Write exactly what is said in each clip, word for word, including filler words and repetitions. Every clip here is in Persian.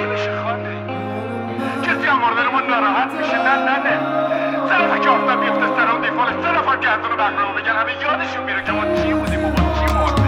میشه خاله؟ کسی هم موردمون ناراحت میشه؟ نه نه نه سه نفر که آفتاب بیفته سر اون دیفال سه نفر گردون رو بقیه رو بگن همه یادشون میره که ما چی بودیم و با چی مردیم.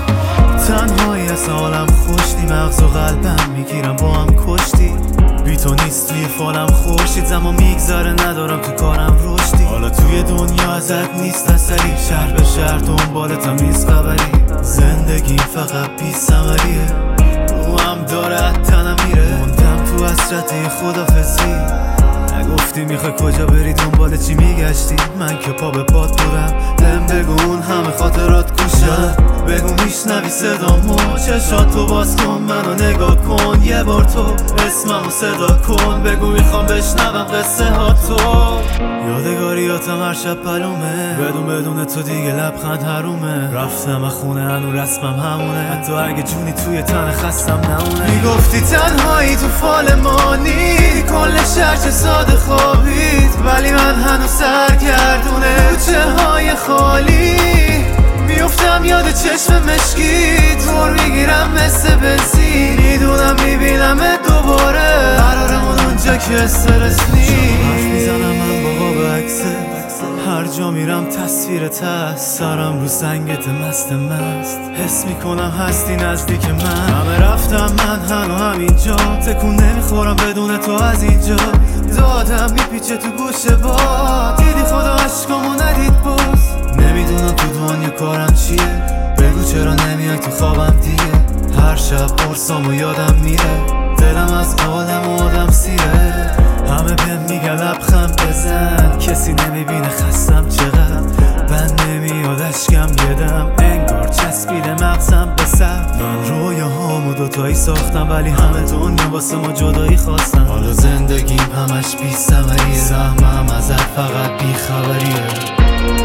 تنهایی از حالم خوشتی، مغز و قلبم میگیرم با هم کشتی. بی تو نیست توی فالم خورشید، زمان میگذره ندارم تو کارم رشدی. حالا توی دنیا ازت نیست اثری، شهر به شهر دنبالتم نیست خبری. زندگی فقط بی ثمریه، روحم داره تنم میره. موندم تو حسرت خدافظی، نگفتی میخوای کجا بری دنبال چی میگشتی. من که پا به پات بودم، بهم بگو اون همه خاطرات کشم. بگو میشنوی صدامو، چشاتو باز کن منو نگاه کن. یه بار تو اسممو صدا کن، بگو میخوام بشنوم قصه ها تو. یادگاریاتم هر شب پلومه، بدون بدون تو دیگه لبخند حرومه. رفتم از خونه هنو رسمم همونه، حتی اگه جونی توی تن خستم نمونه. میگفتی تنهایی تو فال مانی، کل شهر چه ساده خوابید. ولی من هنو سرگردونه کوچه های خالی. میفتم یاد چشم مشکی، دور میگیرم مثل بنزین. میدونم میبینم دوباره، قرارمون اونجا که استرس نیست. حرف میزنم من بابا به عکسه، هر جا میرم تصویرت هست. سرم رو سنگت مست مست، حس میکنم هستی نزدیک من. همه رفتم من هنو همینجا، تکون نمیخورم بدون تو از اینجا. دادم میپیچه تو گوش با، دیدی خدا عشقامو ندید باز. نمیدونم تو دنیا کارم چیه، بگو چرا نمیای تو خوابم دیگه. هر شب قرصامو یادم میره، دلم از قالم و آدم سیره. همه بهم میگن لبخند بزن، کسی نمیبینه خستم چقدر. بند نمیاد اشکم یدم، انگار چسبیده مغزم به سر. من رویاهامو دوتایی ساختم، ولی همه دنیا واسه ما جدایی خواستن. حالا زندگیم همش بی ثمریه، سهمم ازت فقط بی خبریه.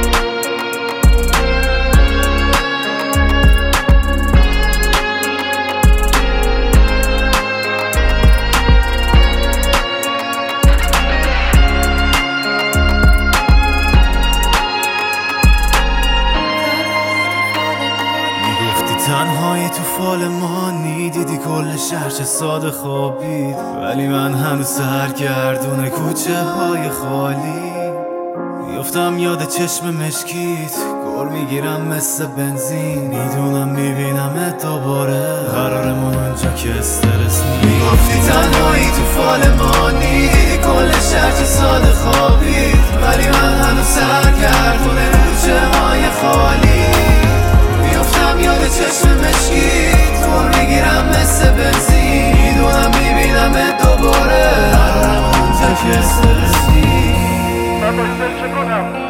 تنهایی تو فال مانی، دیدی کل شهر چه ساده خوابید. ولی من هنوز سرگردون کوچه های خالی. میفتم یاد چشم مشکیت، گر میگیرم مثل بنزین. میدونم میبینم دوباره، قرارمون اونجا که استرس نیست. میگفتی تنهایی تو فال مانی، دیدی کل شهر چه ساده خوابید. ولی من هنوز سرگردون کوچه های خالی. میفتم یاد چشم مشکیت، دور میگیرم مثل بنزین. میدونم میبینم دوباره، قرارم اونجا که استرس نیست. من باید چه کنم؟